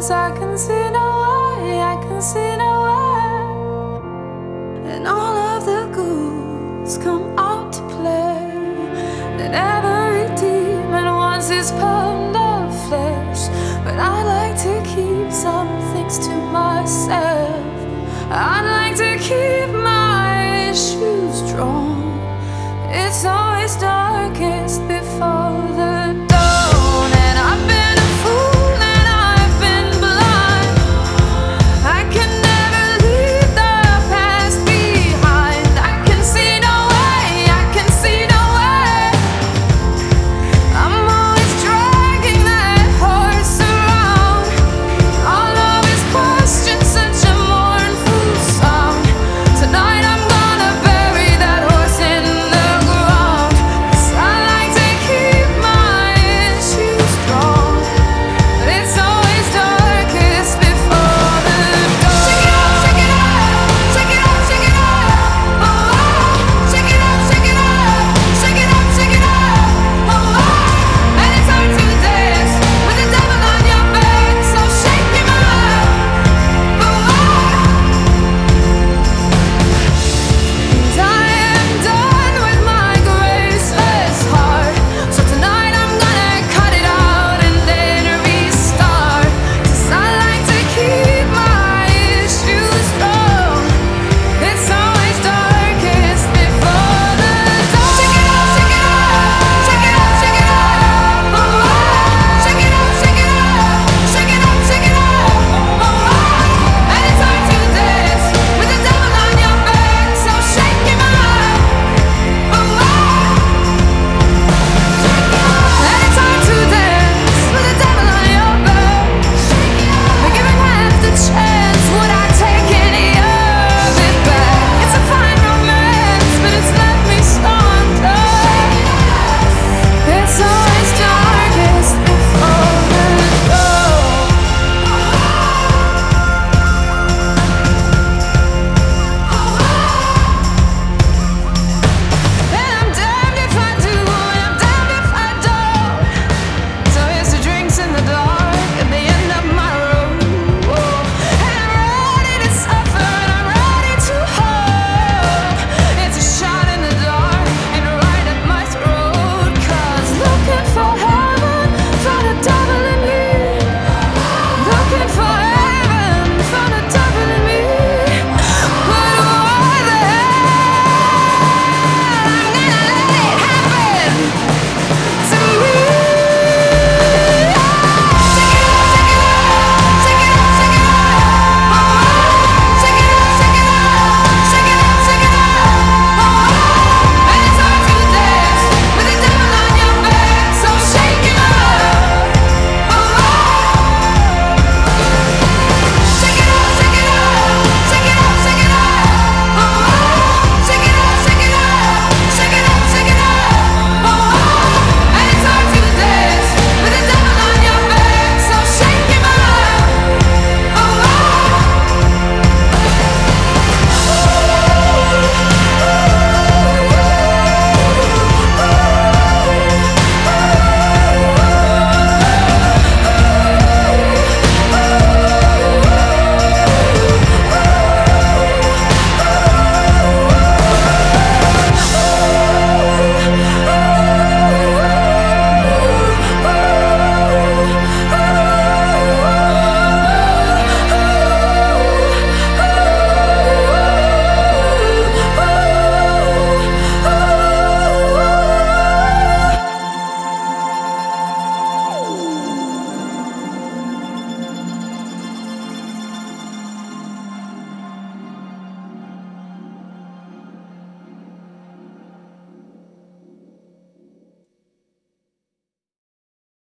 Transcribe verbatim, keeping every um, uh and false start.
'cause I can see no way, I can see no way. And all of the ghouls come out to play. And every demon wants his pound of flesh. But I like to keep some things to myself. I'd like to keep my issues strong. It's always darkest before